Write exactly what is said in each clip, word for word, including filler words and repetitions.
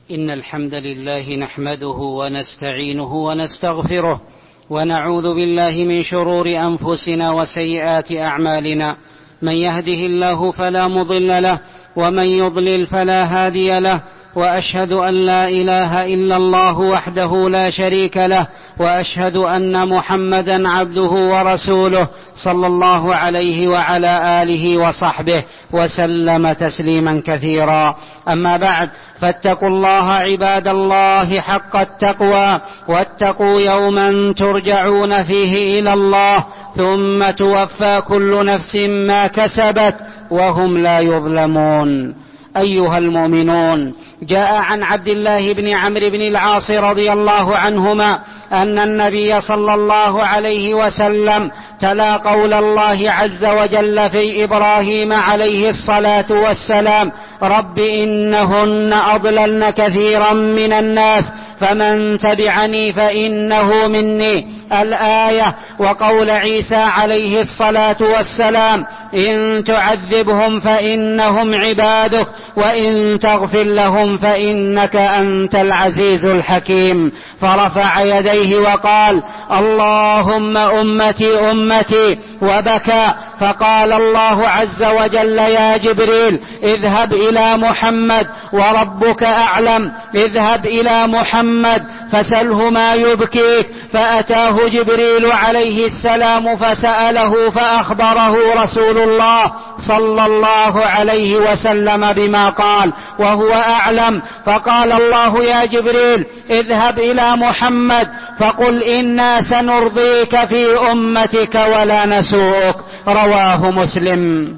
إن الحمد لله نحمده ونستعينه ونستغفره ونعوذ بالله من شرور أنفسنا وسيئات أعمالنا. من يهده الله فلا مضل له ومن يضلل فلا هادي له، وأشهد أن لا إله إلا الله وحده لا شريك له، وأشهد أن محمدا عبده ورسوله صلى الله عليه وعلى آله وصحبه وسلم تسليما كثيرا. أما بعد، فاتقوا الله عباد الله حق التقوى، واتقوا يوما ترجعون فيه إلى الله ثم توفى كل نفس ما كسبت وهم لا يظلمون. أيها المؤمنون، جاء عن عبد الله بن عمرو بن العاص رضي الله عنهما أن النبي صلى الله عليه وسلم تلا قول الله عز وجل في إبراهيم عليه الصلاة والسلام: رب إنهن أضللن كثيرا من الناس فمن تبعني فإنه مني، الآية. وقول عيسى عليه الصلاة والسلام: إن تعذبهم فإنهم عبادك وإن تغفر لهم فإنك أنت العزيز الحكيم. فرفع يديه وقال: اللهم أمتي أمتي، وبكى. فقال الله عز وجل: يا جبريل اذهب إلى محمد وربك أعلم، اذهب إلى محمد فسله ما يبكيك. فأتاه جبريل عليه السلام فسأله فأخبره رسول الله صلى الله عليه وسلم بما قال وهو أعلم. فقال الله: يا جبريل اذهب إلى محمد فقل إنا سنرضيك في أمتك ولا نسوءك. رواه مسلم.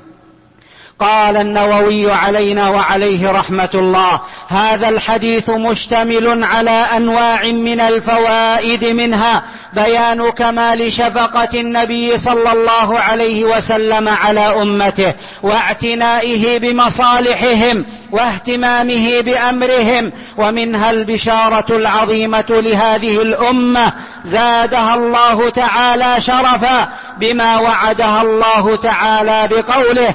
قال النووي علينا وعليه رحمة الله: هذا الحديث مشتمل على أنواع من الفوائد، منها بيان كمال شفقة النبي صلى الله عليه وسلم على أمته واعتنائه بمصالحهم واهتمامه بأمرهم، ومنها البشارة العظيمة لهذه الأمة زادها الله تعالى شرفا بما وعدها الله تعالى بقوله: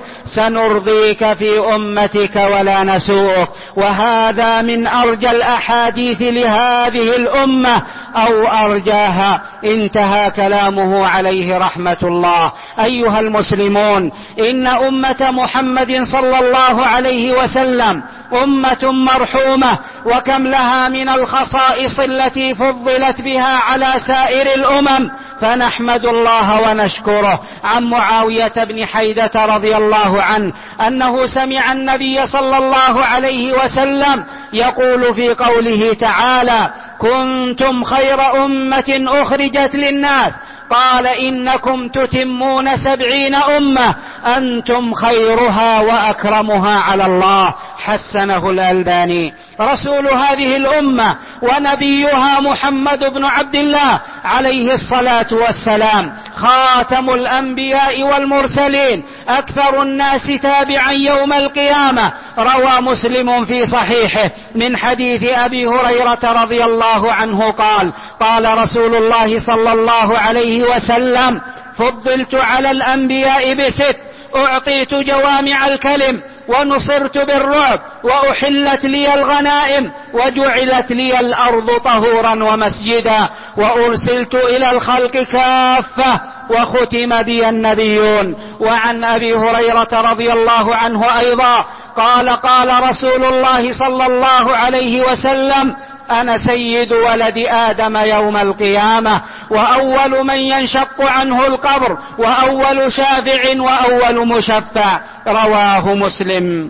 سنرضيك في أمتك ولا نسوءك. وهذا من أرجى الأحاديث لهذه الأمة أو أرجاها. انتهى كلامه عليه رحمة الله. أيها المسلمون، إن أمة محمد صلى الله عليه وسلم أمة مرحومة، وكم لها من الخصائص التي فضلت بها على سائر الأمم، فنحمد الله ونشكره. عن معاوية بن حيدة رضي الله عنه أنه سمع النبي صلى الله عليه وسلم يقول في قوله تعالى: كنتم خير أمة أخرجت للناس، قال: إنكم تتمون سبعين أمة أنتم خيرها وأكرمها على الله. حسنه الألباني. رسول هذه الأمة ونبيها محمد بن عبد الله عليه الصلاة والسلام خاتم الأنبياء والمرسلين، أكثر الناس تابعا يوم القيامة. روى مسلم في صحيحه من حديث أبي هريرة رضي الله عنه قال: قال رسول الله صلى الله عليه وسلم: فضلت على الأنبياء بست: أعطيت جوامع الكلم، ونصرت بالرعب، وأحلت لي الغنائم، وجعلت لي الأرض طهورا ومسجدا، وأرسلت إلى الخلق كافة، وختم بي النبيون. وعن أبي هريرة رضي الله عنه أيضا قال: قال رسول الله صلى الله عليه وسلم: أنا سيد ولد آدم يوم القيامة، وأول من ينشق عنه القبر، وأول شافع، وأول مشفع. رواه مسلم.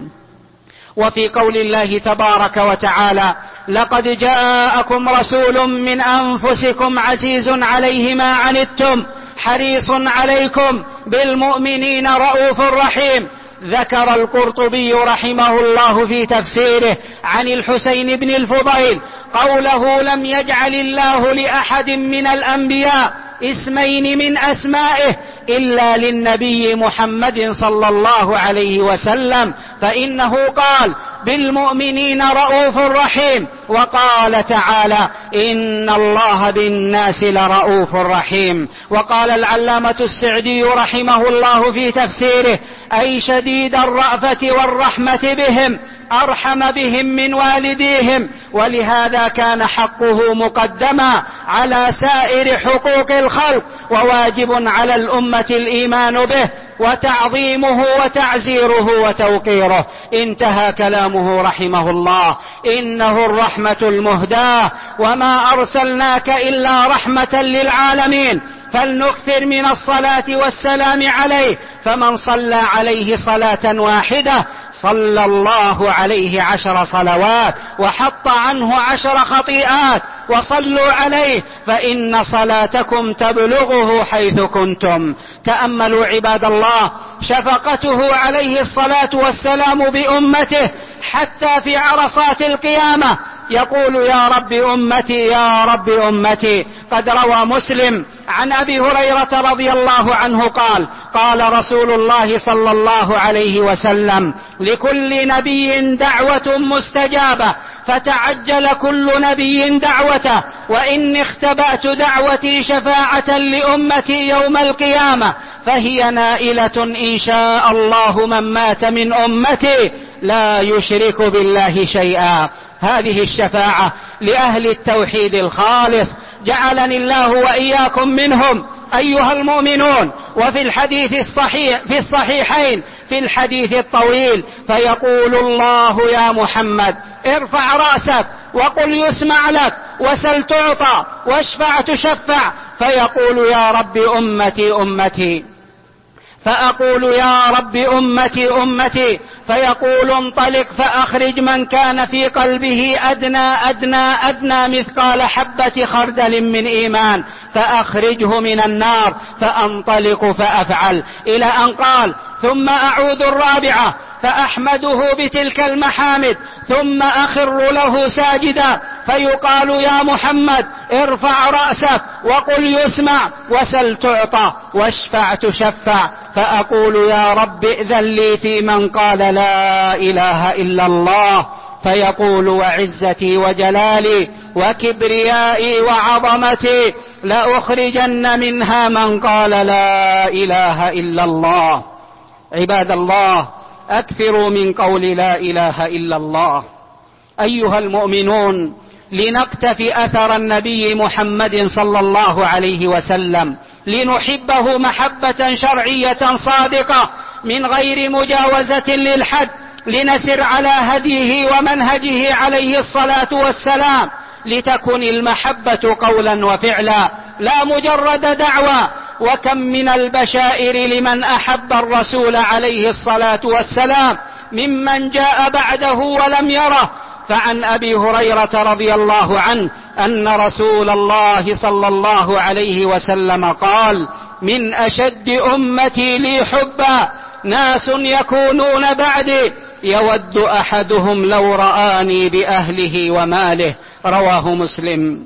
وفي قول الله تبارك وتعالى: لقد جاءكم رسول من أنفسكم عزيز عليه ما عنتم حريص عليكم بالمؤمنين رؤوف رحيم. ذكر القرطبي رحمه الله في تفسيره عن الحسين بن الفضيل قوله: لم يجعل الله لأحد من الأنبياء اسمين من أسمائه إلا للنبي محمد صلى الله عليه وسلم، فإنه قال: بالمؤمنين رؤوف رحيم. وقال تعالى إن الله بالناس لرؤوف رحيم. وقال العلامة السعدي رحمه الله في تفسيره أي شديد الرأفة والرحمة بهم، أرحم بهم من والديهم، ولهذا كان حقه مقدما على سائر حقوق الخلق، وواجب على الأمة الإيمان به وتعظيمه وتعزيره وتوقيره. انتهى كلامه رحمه الله. إنه الرحمة المهداة، وما أرسلناك إلا رحمة للعالمين. فلنكثر من الصلاة والسلام عليه، فمن صلى عليه صلاة واحدة صلى الله عليه عشر صلوات وحط عنه عشر خطيئات. وصلوا عليه فإن صلاتكم تبلغه حيث كنتم. تأملوا عباد الله شفقته عليه الصلاة والسلام بأمته حتى في عرصات القيامة يقول يا رب أمتي يا رب أمتي. قد روى مسلم عن أبي هريرة رضي الله عنه قال قال رسول الله صلى الله عليه وسلم لكل نبي دعوة مستجابة، فتعجل كل نبي دعوته، وإني اختبأت دعوتي شفاعة لأمتي يوم القيامة، فهي نائلة إن شاء الله من مات من أمتي لا يشرك بالله شيئا. هذه الشفاعة لأهل التوحيد الخالص، جعلني الله وإياكم منهم أيها المؤمنون. وفي الحديث الصحيح في الصحيحين في الحديث الطويل فيقول الله يا محمد ارفع رأسك وقل يسمع لك، وسل تعطى، واشفع تشفع. فيقول يا رب أمتي أمتي، فأقول يا رب أمتي أمتي، فيقول انطلق فأخرج من كان في قلبه أدنى أدنى أدنى مثقال حبة خردل من إيمان فأخرجه من النار، فأنطلق فأفعل، إلى أن قال ثم أعود الرابعة فأحمده بتلك المحامد، ثم أخر له ساجدا، فيقال يا محمد ارفع رأسك وقل يسمع، وسل تعطى، واشفع تشفع. فأقول يا رب ائذن لي في من قال لا إله إلا الله، فيقول وعزتي وجلالي وكبريائي وعظمتي لأخرجن منها من قال لا إله إلا الله. عباد الله أكثروا من قول لا إله إلا الله. أيها المؤمنون لنقتفي أثر النبي محمد صلى الله عليه وسلم، لنحبه محبة شرعية صادقة من غير مجاوزة للحد، لنسر على هديه ومنهجه عليه الصلاة والسلام، لتكن المحبة قولا وفعلا لا مجرد دعوى. وكم من البشائر لمن أحب الرسول عليه الصلاة والسلام ممن جاء بعده ولم يره. فعن أبي هريرة رضي الله عنه أن رسول الله صلى الله عليه وسلم قال من أشد أمتي لي حبا ناس يكونون بعدي يود أحدهم لو رآني بأهله وماله. رواه مسلم.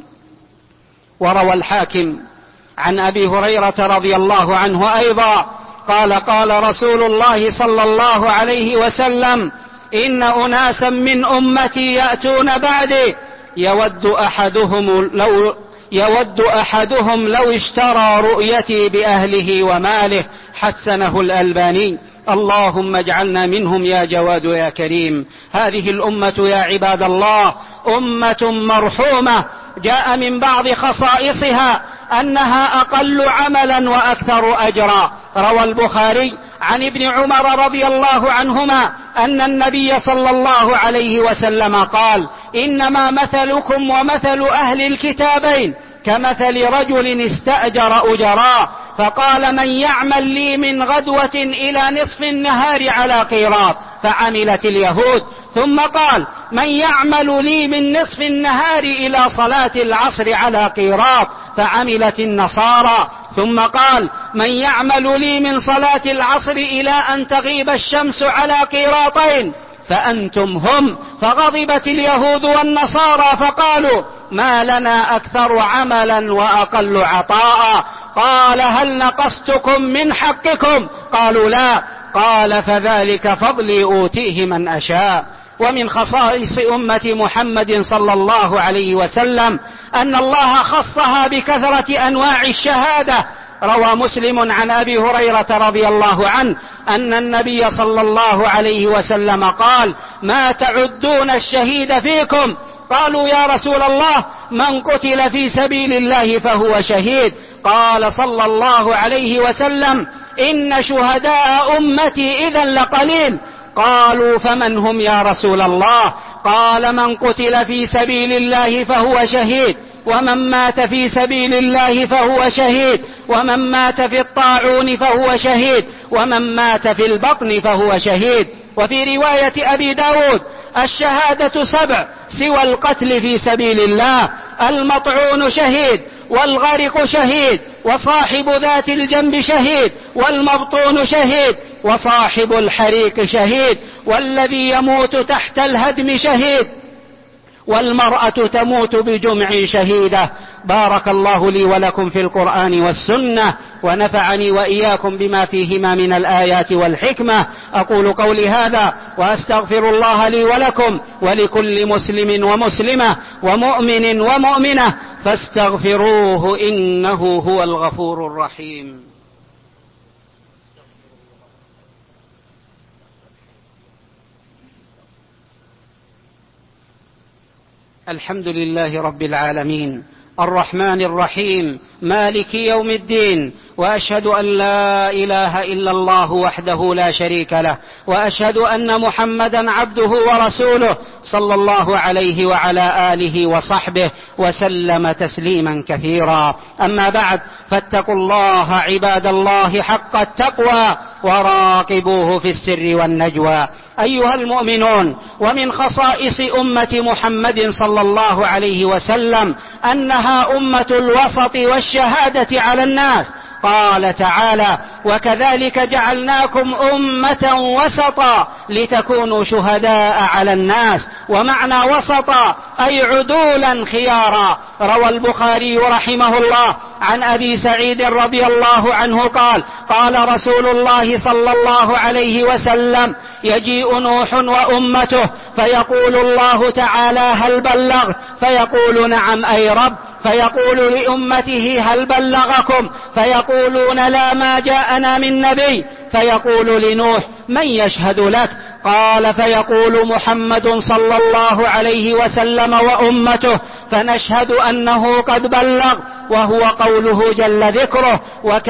وروى الحاكم عن أبي هريرة رضي الله عنه أيضا قال قال رسول الله صلى الله عليه وسلم إن أناسا من أمتي يأتون بعدي يود أحدهم لو يود أحدهم لو اشترى رؤيتي بأهله وماله. حسنه الألباني. اللهم اجعلنا منهم يا جواد يا كريم. هذه الأمة يا عباد الله أمة مرحومة، جاء من بعض خصائصها أنها أقل عملا وأكثر أجرا. روى البخاري عن ابن عمر رضي الله عنهما أن النبي صلى الله عليه وسلم قال إنما مثلكم ومثل أهل الكتابين كمثل رجل استأجر أجراء، فقال من يعمل لي من غدوة إلى نصف النهار على قيراط، فعملت اليهود. ثم قال من يعمل لي من نصف النهار إلى صلاة العصر على قيراط، فعملت النصارى. ثم قال من يعمل لي من صلاة العصر إلى أن تغيب الشمس على قيراطين، فأنتم هم. فغضبت اليهود والنصارى فقالوا ما لنا أكثر عملا وأقل عطاء. قال هل نقصتكم من حقكم؟ قالوا لا. قال فذلك فضلي أوتيه من أشاء. ومن خصائص أمة محمد صلى الله عليه وسلم أن الله خصها بكثرة أنواع الشهادة. روى مسلم عن أبي هريرة رضي الله عنه أن النبي صلى الله عليه وسلم قال: ما تعدون الشهيد فيكم؟ قالوا: يا رسول الله، من قتل في سبيل الله فهو شهيد. قال صلى الله عليه وسلم: إن شهداء أمتي إذا لقليل. قالوا: فمن هم يا رسول الله؟ قال: من قتل في سبيل الله فهو شهيد، ومن مات في سبيل الله فهو شهيد، ومن مات في الطاعون فهو شهيد، ومن مات في البطن فهو شهيد. وفي رواية أبي داود: الشهادة سبع سوى القتل في سبيل الله: المطعون شهيد، والغرق شهيد، وصاحب ذات الجنب شهيد، والمبطون شهيد، وصاحب الحريق شهيد، والذي يموت تحت الهدم شهيد، والمرأة تموت بجمع شهيدة. بارك الله لي ولكم في القرآن والسنة، ونفعني وإياكم بما فيهما من الآيات والحكمة. أقول قولي هذا وأستغفر الله لي ولكم ولكل مسلم ومسلمة ومؤمن ومؤمنة، فاستغفروه إنه هو الغفور الرحيم. الحمد لله رب العالمين، الرحمن الرحيم، مالك يوم الدين، وأشهد أن لا إله إلا الله وحده لا شريك له، وأشهد أن محمدا عبده ورسوله صلى الله عليه وعلى آله وصحبه وسلم تسليما كثيرا. أما بعد، فاتقوا الله عباد الله حق التقوى، وراقبوه في السر والنجوى. أيها المؤمنون، ومن خصائص أمة محمد صلى الله عليه وسلم أنها أمة الوسط والشهادة على الناس. قال تعالى: وكذلك جعلناكم أمة وسطا لتكونوا شهداء على الناس. ومعنى وسطا أي عدولا خيارا. روى البخاري رحمه الله عن أبي سعيد رضي الله عنه قال: قال رسول الله صلى الله عليه وسلم: يجيء نوح وأمته فيقول الله تعالى: هل بلغت؟ فيقول: نعم أي رب. فيقول لأمته: هل بلغكم؟ فيقولون: لا، ما جاءنا من نبي. فيقول لنوح: من يشهد لك؟ قال: فيقول محمد صلى الله عليه وسلم وأمته، فنشهد أنه قد بلغ، وهو قوله جل ذكره: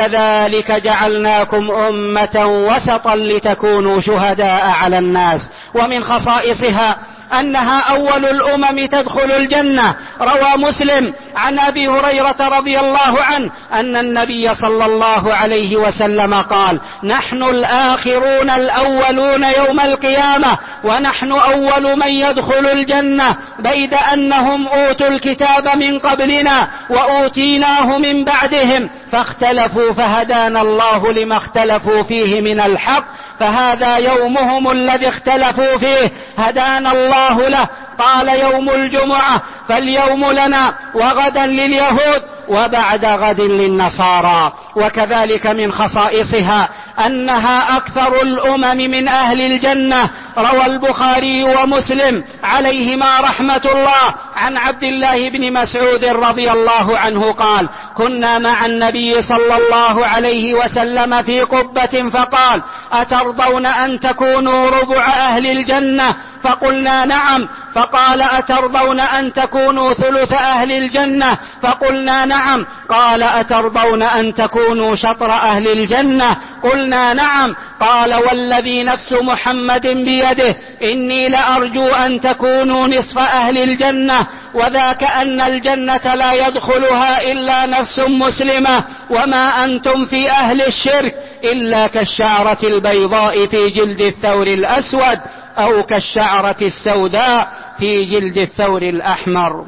وكذلك جعلناكم أمة وسطا لتكونوا شهداء على الناس. ومن خصائصها أنها أول الأمم تدخل الجنة. روى مسلم عن أبي هريرة رضي الله عنه أن النبي صلى الله عليه وسلم قال: نحن الآخرون الأولون يوم القيامة، ونحن أول من يدخل الجنة، بيد أنهم أوتوا الكتاب من قبلنا وأوتيناه من بعدهم، فاختلفوا فهدانا الله لما اختلفوا فيه من الحق، فهذا يومهم الذي اختلفوا فيه، هدانا الله له. قال: يوم الجمعة، فاليوم لنا، وغدا لليهود، وبعد غد للنصارى. وكذلك من خصائصها أنها أكثر الأمم من أهل الجنة. روى البخاري ومسلم عليهما رحمة الله عن عبد الله بن مسعود رضي الله عنه قال: كنا مع النبي صلى الله عليه وسلم في قبة، فقال: أترضون أن تكونوا ربع أهل الجنة؟ فقلنا: نعم. فقال: أترضون أن تكونوا ثلث أهل الجنة؟ فقلنا: نعم. قال: أترضون أن تكونوا شطر أهل الجنة؟ قلنا: نعم. قال: والذي نفس محمد بيده إني لأرجو أن تكونوا نصف أهل الجنة، وذاك أن الجنة لا يدخلها إلا نفس مسلمة، وما أنتم في أهل الشرك إلا كالشعرة البيضاء في جلد الثور الأسود، أو كالشعرة السوداء في جلد الثور الأحمر.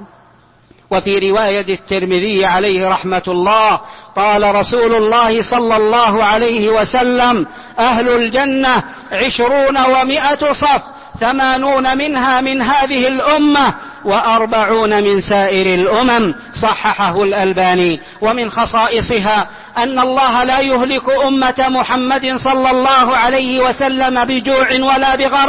وفي رواية الترمذي عليه رحمة الله قال رسول الله صلى الله عليه وسلم: أهل الجنة عشرون ومائة صف، ثمانون منها من هذه الأمة، وأربعون من سائر الأمم. صححه الألباني. ومن خصائصها أن الله لا يهلك أمة محمد صلى الله عليه وسلم بجوع ولا بغرق،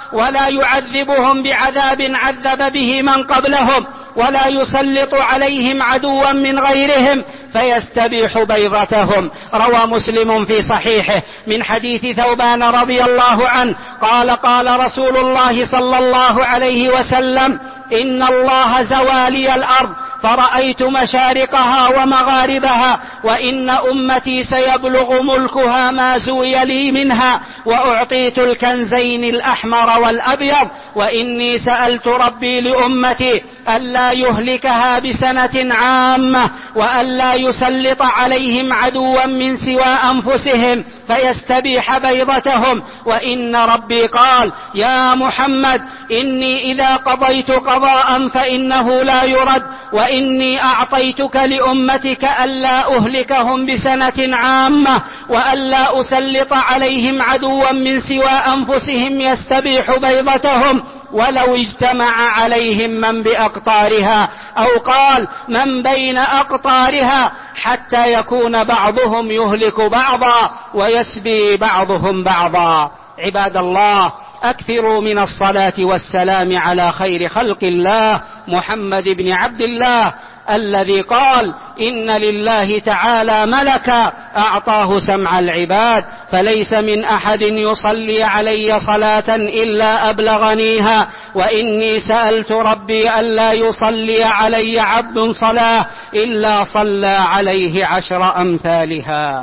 ولا يعذبهم بعذاب عذب به من قبلهم، ولا يسلط عليهم عدوا من غيرهم فيستبيح بيضتهم. روى مسلم في صحيحه من حديث ثوبان رضي الله عنه قال قال رسول الله صلى الله عليه وسلم: إن الله زوالي الأرض فرأيت مشارقها ومغاربها، وإن أمتي سيبلغ ملكها ما زوي لي منها، وأعطيت الكنزين الأحمر والأبيض، وإني سألت ربي لأمتي ألا يهلكها بسنة عامة، وألا يسلط عليهم عدوا من سوى أنفسهم فيستبيح بيضتهم. وإن ربي قال: يا محمد إني إذا قضيت قضاء فإنه لا يرد، وإني أعطيتك لأمتك ألا أهلكهم بسنة عامة، وألا أسلط عليهم عدوا من سوى أنفسهم يستبيح بيضتهم، ولو اجتمع عليهم من بأقطارها، أو قال من بين أقطارها، حتى يكون بعضهم يهلك بعضا ويسبي بعضهم بعضا. عباد الله، أكثروا من الصلاة والسلام على خير خلق الله محمد بن عبد الله، الذي قال: إن لله تعالى ملكا أعطاه سمع العباد، فليس من أحد يصلي علي صلاة إلا أبلغنيها، وإني سألت ربي ألا يصلي علي عبد صلاة إلا صلى عليه عشر أمثالها.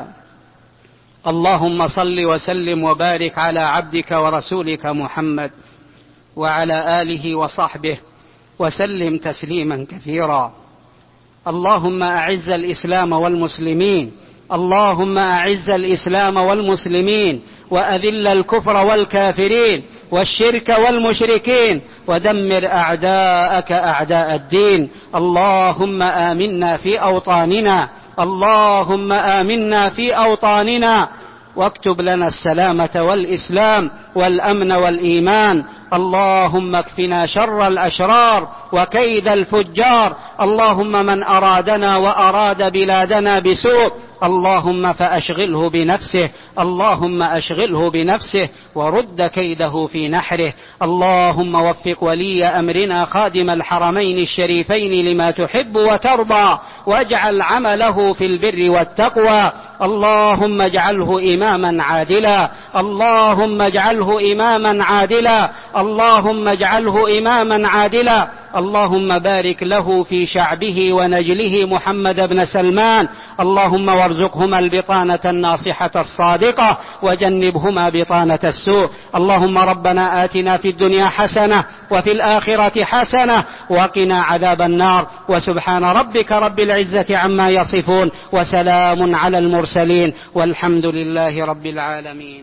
اللهم صل وسلم وبارك على عبدك ورسولك محمد وعلى آله وصحبه وسلم تسليما كثيرا. اللهم أعز الإسلام والمسلمين، اللهم أعز الإسلام والمسلمين، وأذل الكفر والكافرين والشرك والمشركين، ودمر أعداءك أعداء الدين. اللهم آمنا في أوطاننا، اللهم آمنا في أوطاننا، واكتب لنا السلامة والإسلام والأمن والإيمان. اللهم اكفنا شر الأشرار وكيد الفجار. اللهم من أرادنا وأراد بلادنا بسوء اللهم فأشغله بنفسه، اللهم أشغله بنفسه ورد كيده في نحره. اللهم وفق ولي أمرنا خادم الحرمين الشريفين لما تحب وترضى، واجعل عمله في البر والتقوى. اللهم اجعله إماما عادلا، اللهم اجعله إماما عادلا، اللهم اجعله إماما عادلا. اللهم بارك له في شعبه ونجله محمد بن سلمان. اللهم وارزقهما البطانة الناصحة الصادقة، وجنبهما بطانة السوء. اللهم ربنا آتنا في الدنيا حسنة وفي الآخرة حسنة وقنا عذاب النار. وسبحان ربك رب العزة عما يصفون، وسلام على المرسلين، والحمد لله رب العالمين.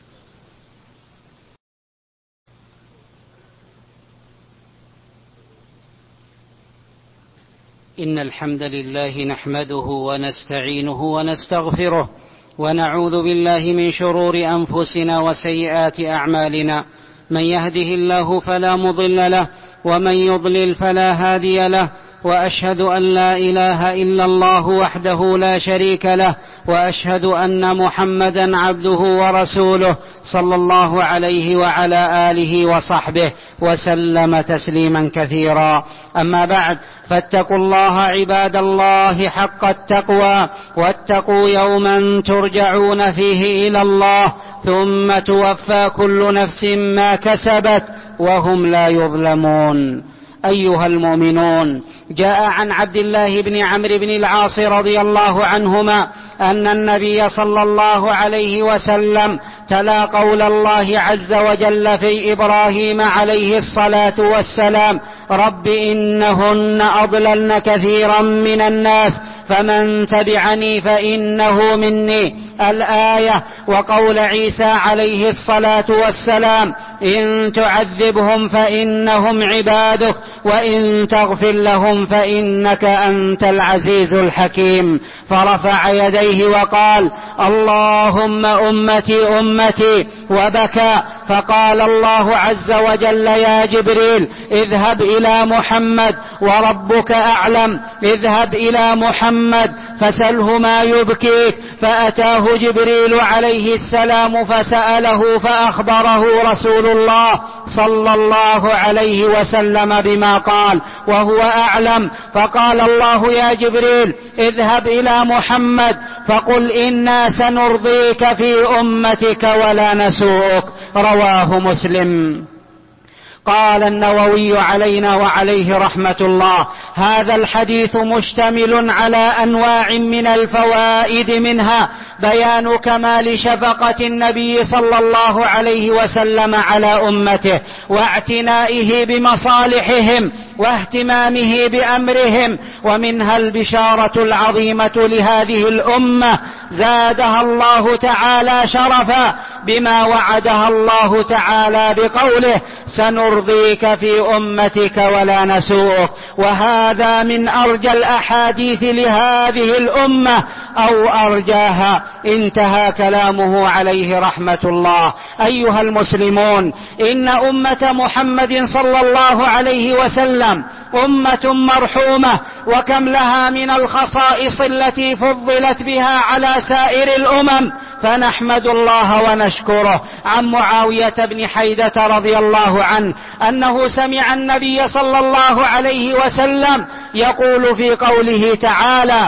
إن الحمد لله نحمده ونستعينه ونستغفره، ونعوذ بالله من شرور أنفسنا وسيئات أعمالنا. من يهده الله فلا مضل له، ومن يضلل فلا هادي له، وأشهد أن لا إله إلا الله وحده لا شريك له، وأشهد أن محمدا عبده ورسوله صلى الله عليه وعلى آله وصحبه وسلم تسليما كثيرا. أما بعد، فاتقوا الله عباد الله حق التقوى، واتقوا يوما ترجعون فيه إلى الله، ثم توفى كل نفس ما كسبت وهم لا يظلمون. أيها المؤمنون، جاء عن عبد الله بن عمرو بن العاص رضي الله عنهما أن النبي صلى الله عليه وسلم تلا قول الله عز وجل في إبراهيم عليه الصلاة والسلام: رب إنهن أضللن كثيرا من الناس فمن تبعني فإنه مني، الآية. وقول عيسى عليه الصلاة والسلام: إن تعذبهم فإنهم عبادك وإن تغفر لهم فإنك أنت العزيز الحكيم. فرفع يديه وقال اللهم أمتي أمتي وبكى. فقال الله عز وجل يا جبريل اذهب إلى محمد وربك أعلم، اذهب إلى محمد فسله ما يبكيك. فأتاه جبريل عليه السلام فسأله فأخبره رسول الله صلى الله عليه وسلم بما قال وهو أعلم. فقال الله يا جبريل اذهب إلى محمد فقل إنا سنرضيك في أمتك ولا نسوءك. رواه مسلم. قال النووي علينا وعليه رحمة الله هذا الحديث مشتمل على أنواع من الفوائد، منها بيان كمال شفقة النبي صلى الله عليه وسلم على أمته واعتنائه بمصالحهم واهتمامه بأمرهم، ومنها البشارة العظيمة لهذه الأمة زادها الله تعالى شرفا بما وعدها الله تعالى بقوله سنرضيك في أمتك ولا نسوءك. وهذا من أرجى الأحاديث لهذه الأمة أو أرجاها. انتهى كلامه عليه رحمة الله. أيها المسلمون، إن أمة محمد صلى الله عليه وسلم أمة مرحومة، وكم لها من الخصائص التي فضلت بها على سائر الأمم، فنحمد الله ونشكره. عن معاوية بن حيدة رضي الله عنه أنه سمع النبي صلى الله عليه وسلم يقول في قوله تعالى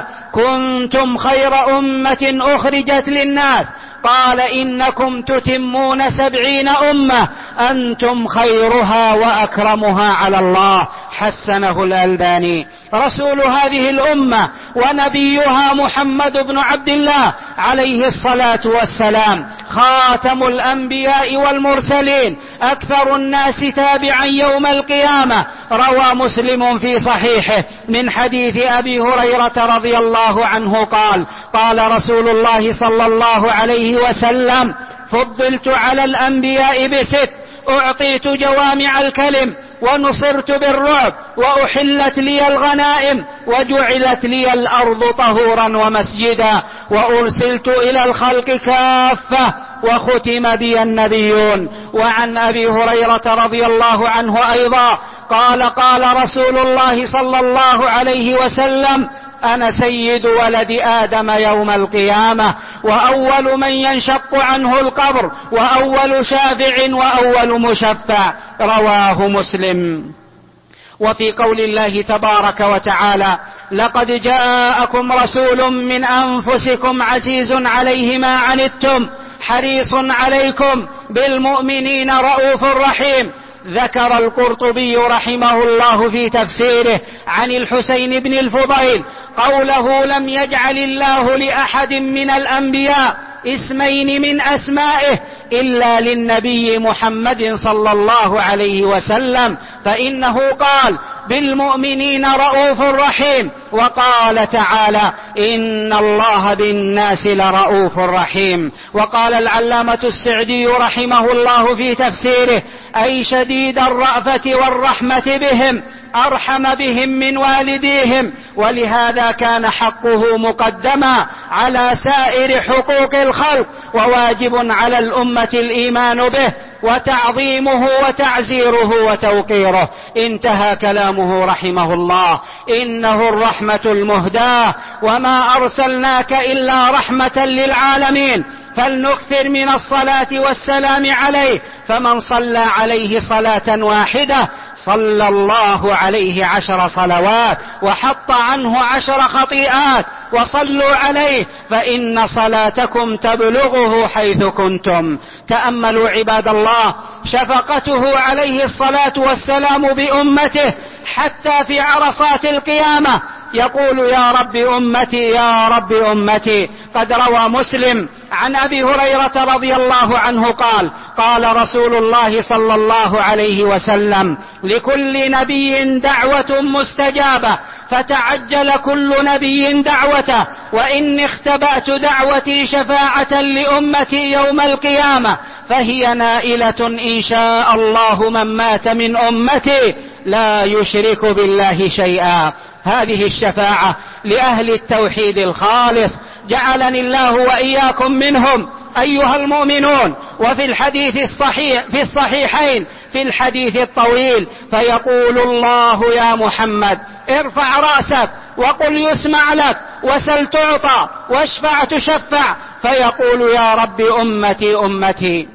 كنتم خير أمة أخرجت للناس، قال إنكم تتمون سبعين أمة أنتم خيرها وأكرمها على الله. حسنه الألباني. رسول هذه الأمة ونبيها محمد بن عبد الله عليه الصلاة والسلام خاتم الأنبياء والمرسلين، أكثر الناس تابعا يوم القيامة. روى مسلم في صحيحه من حديث أبي هريرة رضي الله عنه قال قال رسول الله صلى الله عليه وسلم فضلت على الأنبياء بست، أعطيت جوامع الكلم ونصرت بالرعب وأحلت لي الغنائم وجعلت لي الأرض طهورا ومسجدا وأرسلت إلى الخلق كافة وختم بي النبيون. وعن أبي هريرة رضي الله عنه أيضا قال قال رسول الله صلى الله عليه وسلم أنا سيد ولد آدم يوم القيامة وأول من ينشق عنه القبر وأول شافع وأول مشفع. رواه مسلم. وفي قول الله تبارك وتعالى لقد جاءكم رسول من أنفسكم عزيز عليه ما عنتم حريص عليكم بالمؤمنين رؤوف رحيم. ذكر القرطبي رحمه الله في تفسيره عن الحسين بن الفضيل قوله لم يجعل الله لأحد من الأنبياء اسمين من أسمائه إلا للنبي محمد صلى الله عليه وسلم، فإنه قال بالمؤمنين رؤوف رحيم، وقال تعالى إن الله بالناس لرؤوف رحيم. وقال العلامة السعدي رحمه الله في تفسيره أي شديد الرأفة والرحمة بهم، أرحم بهم من والديهم، ولهذا كان حقه مقدما على سائر حقوق الخلق، وواجب على الأمة الإيمان به وتعظيمه وتعزيره وتوقيره. انتهى كلامه رحمه الله. إنه الرحمة المهداة وما أرسلناك إلا رحمة للعالمين، فلنكثر من الصلاة والسلام عليه، فمن صلى عليه صلاة واحدة صلى الله عليه عشر صلوات وحط عنه عشر خطيئات. وصلوا عليه فإن صلاتكم تبلغه حيث كنتم. تأملوا عباد الله شفقته عليه الصلاة والسلام بأمته حتى في عرصات القيامة يقول يا رب أمتي يا رب أمتي. قد روى مسلم عن أبي هريرة رضي الله عنه قال قال رسول الله صلى الله عليه وسلم لكل نبي دعوة مستجابة، فتعجل كل نبي دعوته، وإني اختبأت دعوتي شفاعة لأمتي يوم القيامة، فهي نائلة إن شاء الله من مات من أمتي لا يشرك بالله شيئا. هذه الشفاعة لأهل التوحيد الخالص، جعلني الله وإياكم منهم أيها المؤمنون. وفي الحديث الصحيح في الصحيحين في الحديث الطويل فيقول الله يا محمد ارفع رأسك وقل يسمع لك وسل تعطى واشفع تشفع، فيقول يا رب أمتي أمتي،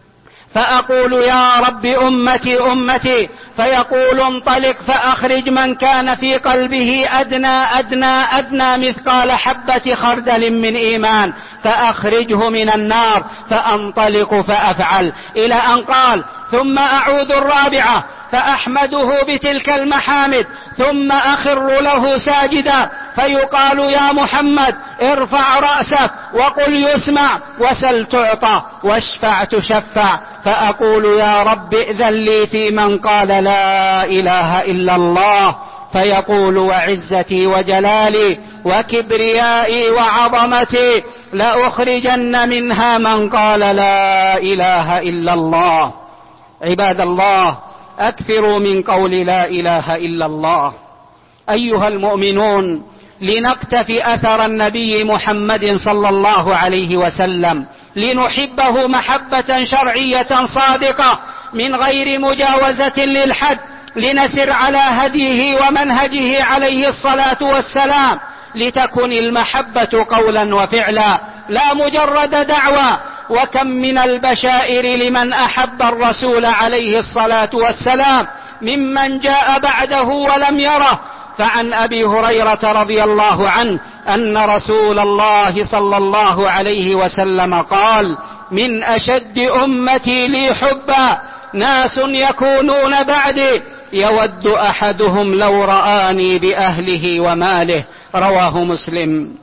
فأقول يا رب أمتي أمتي، فيقول انطلق فأخرج من كان في قلبه أدنى أدنى أدنى مثقال حبة خردل من إيمان فأخرجه من النار، فأنطلق فأفعل، إلى أن قال ثم أعود الرابعة فأحمده بتلك المحامد ثم أخر له ساجدا، فيقال يا محمد ارفع رأسك وقل يسمع وسل تعطى واشفع تشفع، فأقول يا رب ائذن لي في من قال لا إله إلا الله، فيقول وعزتي وجلالي وكبريائي وعظمتي لأخرجن منها من قال لا إله إلا الله. عباد الله، أكثروا من قول لا إله إلا الله. أيها المؤمنون، لنقتفي أثر النبي محمد صلى الله عليه وسلم، لنحبه محبة شرعية صادقة من غير مجاوزة للحد، لنسر على هديه ومنهجه عليه الصلاة والسلام، لتكن المحبة قولا وفعلا لا مجرد دعوى. وكم من البشائر لمن أحب الرسول عليه الصلاة والسلام ممن جاء بعده ولم يره. فعن أبي هريرة رضي الله عنه أن رسول الله صلى الله عليه وسلم قال من أشد أمتي لي حبا ناس يكونون بعدي يود أحدهم لو رآني بأهله وماله، رواه مسلم.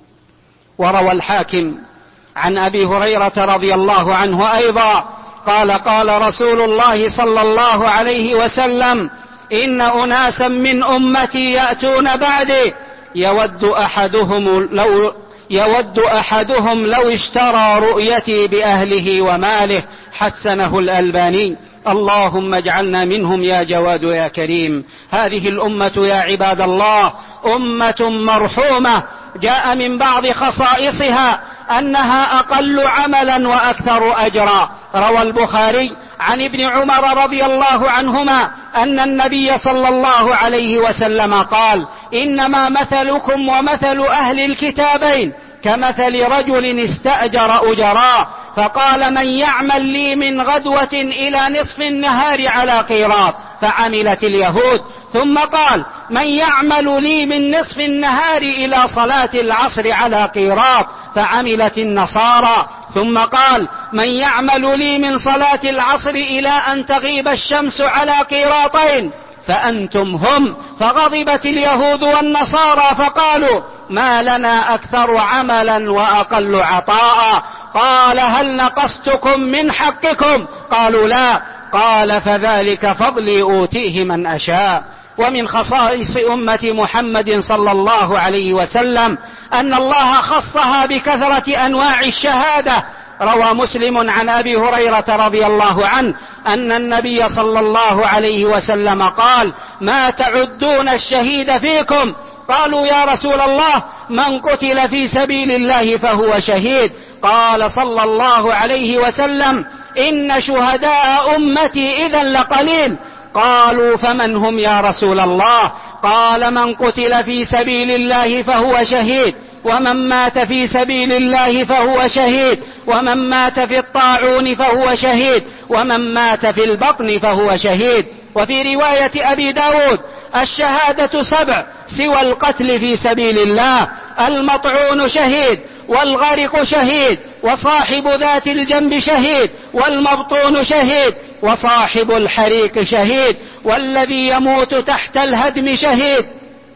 وروى الحاكم عن أبي هريرة رضي الله عنه أيضا قال قال رسول الله صلى الله عليه وسلم إن أناسا من أمتي يأتون بعدي يود أحدهم لو يود أحدهم لو اشترى رؤيتي بأهله وماله، حسنه الألباني. اللهم اجعلنا منهم يا جواد يا كريم. هذه الأمة يا عباد الله أمة مرحومة، جاء من بعض خصائصها أنها أقل عملا وأكثر أجرا. روى البخاري عن ابن عمر رضي الله عنهما أن النبي صلى الله عليه وسلم قال إنما مثلكم ومثل أهل الكتابين كمثل رجل استأجر أجراء فقال من يعمل لي من غدوة إلى نصف النهار على قيراط، فعملت اليهود. ثم قال من يعمل لي من نصف النهار إلى صلاة العصر على قيراط، فعملت النصارى. ثم قال من يعمل لي من صلاة العصر إلى أن تغيب الشمس على قيراطين، فأنتم هم. فغضبت اليهود والنصارى فقالوا ما لنا أكثر عملا وأقل عطاء. قال هل نقصتكم من حقكم؟ قالوا لا. قال فذلك فضلي أوتيه من أشاء. ومن خصائص أمة محمد صلى الله عليه وسلم أن الله خصها بكثرة أنواع الشهادة. روى مسلم عن أبي هريرة رضي الله عنه أن النبي صلى الله عليه وسلم قال ما تعدون الشهيد فيكم؟ قالوا يا رسول الله من قتل في سبيل الله فهو شهيد. قال صلى الله عليه وسلم إن شهداء أمتي إذن لقليل. قالوا فمن هم يا رسول الله؟ قال من قتل في سبيل الله فهو شهيد، ومن مات في سبيل الله فهو شهيد، ومن مات في الطاعون فهو شهيد، ومن مات في البطن فهو شهيد. وفي رواية أبي داود الشهادة سبع سوى القتل في سبيل الله: المطعون شهيد، والغرق شهيد، وصاحب ذات الجنب شهيد، والمبطون شهيد، وصاحب الحريق شهيد، والذي يموت تحت الهدم شهيد،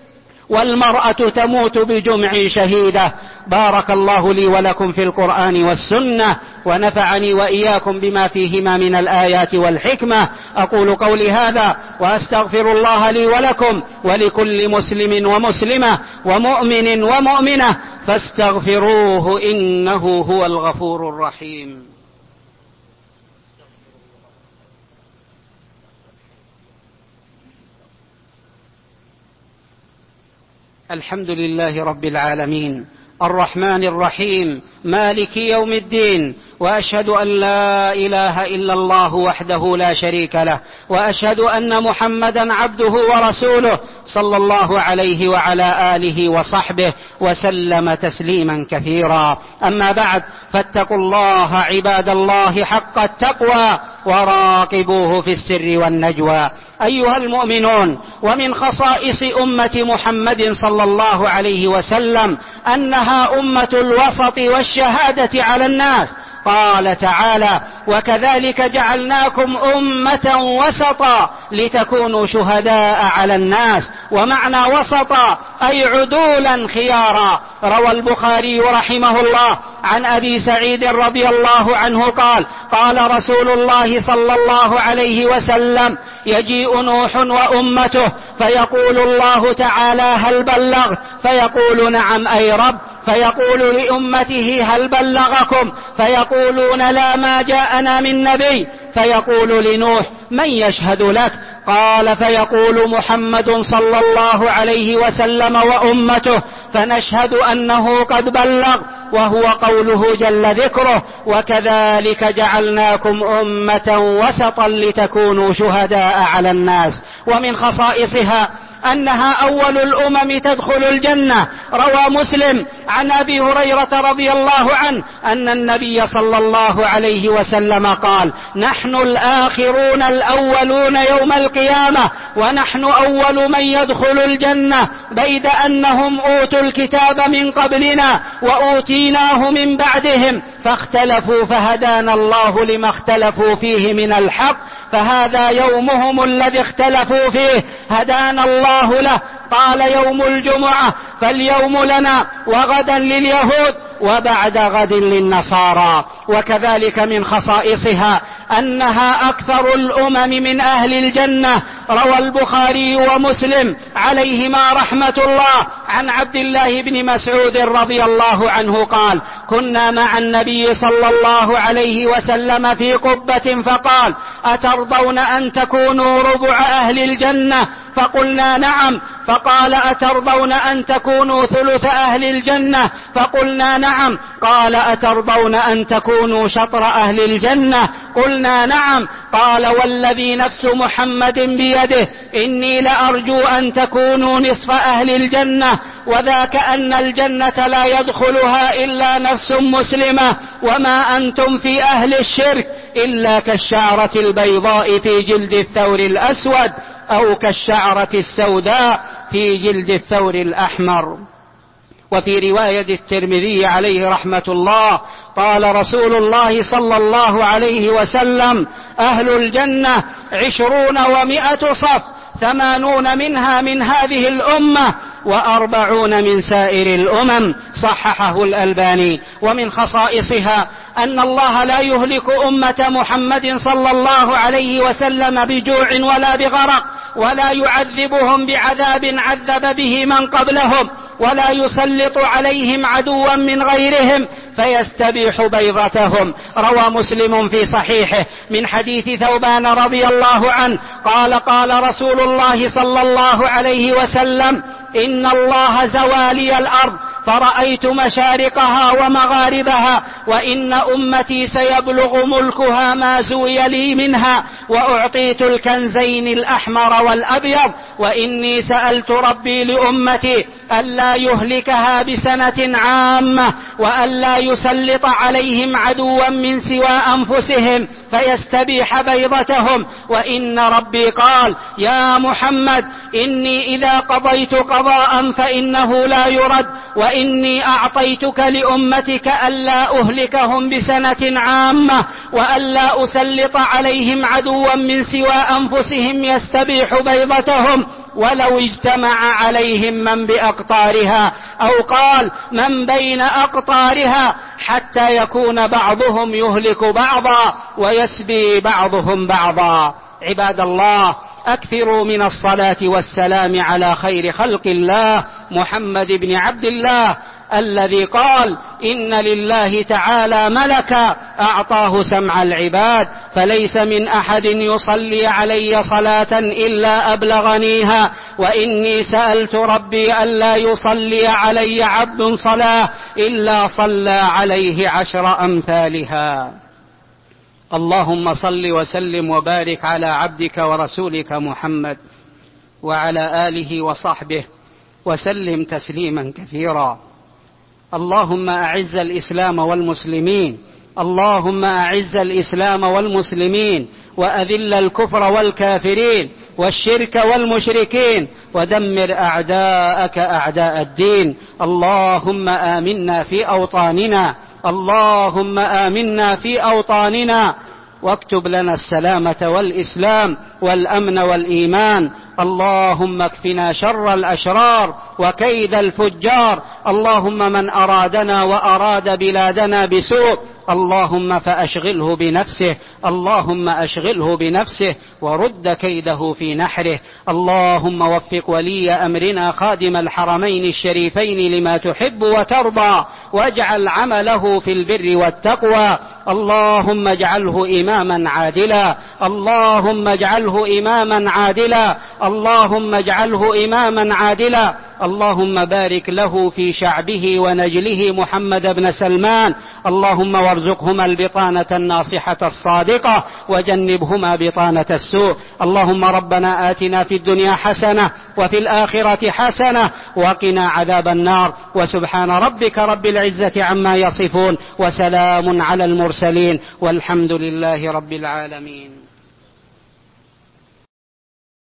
والمرأة تموت بجمع شهيدة. بارك الله لي ولكم في القرآن والسنة، ونفعني وإياكم بما فيهما من الآيات والحكمة. أقول قولي هذا وأستغفر الله لي ولكم ولكل مسلم ومسلمة ومؤمن ومؤمنة، فاستغفروه إنه هو الغفور الرحيم. الحمد لله رب العالمين الرحمن الرحيم مالك يوم الدين، وأشهد أن لا إله إلا الله وحده لا شريك له، وأشهد أن محمدا عبده ورسوله صلى الله عليه وعلى آله وصحبه وسلم تسليما كثيرا. أما بعد، فاتقوا الله عباد الله حق التقوى وراقبوه في السر والنجوى. أيها المؤمنون، ومن خصائص أمة محمد صلى الله عليه وسلم أنها أمة الوسط والشهادة على الناس. قال تعالى: وكذلك جعلناكم أمة وسطا لتكونوا شهداء على الناس. ومعنى وسطا أي عدولا خيارا. روى البخاري رحمه الله عن أبي سعيد رضي الله عنه قال: قال رسول الله صلى الله عليه وسلم: يجيء نوح وأمته فيقول الله تعالى: هل بلغت؟ فيقول: نعم أي رب. فيقول لأمته: هل بلغكم؟ فيقولون: لا، ما جاءنا من نبي. فيقول لنوح: من يشهد لك؟ قال: فيقول محمد صلى الله عليه وسلم وأمته، فنشهد أنه قد بلغ، وهو قوله جل ذكره: وكذلك جعلناكم أمة وسطا لتكونوا شهداء على الناس. ومن خصائصها أنها أول الأمم تدخل الجنة. روى مسلم عن أبي هريرة رضي الله عنه أن النبي صلى الله عليه وسلم قال: نحن الآخرون الأولون يوم القيامة، ونحن أول من يدخل الجنة، بيد أنهم أوتوا الكتاب من قبلنا وأوتيناه من بعدهم، فاختلفوا فهدانا الله لما اختلفوا فيه من الحق، فهذا يومهم الذي اختلفوا فيه هدانا الله له. قال: يوم الجمعة، فاليوم لنا، وغدا لليهود، وبعد غد للنصارى. وكذلك من خصائصها أنها أكثر الأمم من أهل الجنة. روى البخاري ومسلم عليهما رحمة الله عن عبد الله بن مسعود رضي الله عنه قال: كنا مع النبي صلى الله عليه وسلم في قبة، فقال: أترضون أن تكونوا ربع أهل الجنة؟ فقلنا: نعم. فقال: أترضون أن تكونوا ثلث أهل الجنة؟ فقلنا: نعم. قال: أترضون أن تكونوا شطر أهل الجنة؟ قلنا: نعم. قال: والذي نفس محمد بيده إني لأرجو أن تكونوا نصف أهل الجنة، وذاك أن الجنة لا يدخلها إلا نفس مسلمة، وما أنتم في أهل الشرك إلا كالشعرة البيضاء في جلد الثور الأسود، أو كالشعرة السوداء في جلد الثور الأحمر. وفي رواية الترمذي عليه رحمة الله قال رسول الله صلى الله عليه وسلم: أهل الجنة عشرون ومائة صف، ثمانون منها من هذه الأمة، وأربعون من سائر الأمم. صححه الألباني. ومن خصائصها أن الله لا يهلك أمة محمد صلى الله عليه وسلم بجوع ولا بغرق، ولا يعذبهم بعذاب عذب به من قبلهم، ولا يسلط عليهم عدوا من غيرهم فيستبيح بيضتهم. روى مسلم في صحيحه من حديث ثوبان رضي الله عنه قال: قال رسول الله صلى الله عليه وسلم: إن الله زوالي الأرض فرأيت مشارقها ومغاربها، وإن أمتي سيبلغ ملكها ما زوي لي منها، وأعطيت الكنزين الأحمر والأبيض، وإني سألت ربي لأمتي ألا يهلكها بسنة عامة، وألا يسلط عليهم عدوا من سوى أنفسهم فيستبيح بيضتهم. وإن ربي قال: يا محمد إني إذا قضيت قضاء فإنه لا يرد، وإني أعطيتك لأمتك ألا أهلكهم بسنة عامة، وألا أسلط عليهم عدوا من سوى أنفسهم يستبيح بيضتهم، ولو اجتمع عليهم من بأقطارها، أو قال من بين أقطارها، حتى يكون بعضهم يهلك بعضا ويسبي بعضهم بعضا. عباد الله، أكثروا من الصلاة والسلام على خير خلق الله محمد بن عبد الله الذي قال إن لله تعالى ملكا أعطاه سمع العباد، فليس من أحد يصلي علي صلاة إلا أبلغنيها، وإني سألت ربي ألا يصلي علي عبد صلاة إلا صلى عليه عشر أمثالها. اللهم صل وسلم وبارك على عبدك ورسولك محمد وعلى آله وصحبه وسلم تسليما كثيرا. اللهم أعز الإسلام والمسلمين، اللهم أعز الإسلام والمسلمين وأذل الكفر والكافرين والشرك والمشركين ودمر أعداءك أعداء الدين. اللهم آمنا في أوطاننا، اللهم آمنا في أوطاننا واكتب لنا السلامة والإسلام والأمن والإيمان. اللهم اكفنا شر الأشرار وكيد الفجار. اللهم من أرادنا وأراد بلادنا بسوء اللهم فأشغله بنفسه، اللهم أشغله بنفسه ورد كيده في نحره. اللهم وفق ولي أمرنا خادم الحرمين الشريفين لما تحب وترضى، واجعل عمله في البر والتقوى. اللهم اجعله إماما عادلا، اللهم اجعله إماما عادلا، اللهم اجعله إماما عادلا. اللهم بارك له في شعبه ونجله محمد بن سلمان. اللهم وارزقهما البطانة الناصحة الصادقة وجنبهما بطانة السوء. اللهم ربنا آتنا في الدنيا حسنة وفي الآخرة حسنة وقنا عذاب النار. وسبحان ربك رب العزة عما يصفون وسلام على المرسلين والحمد لله رب العالمين.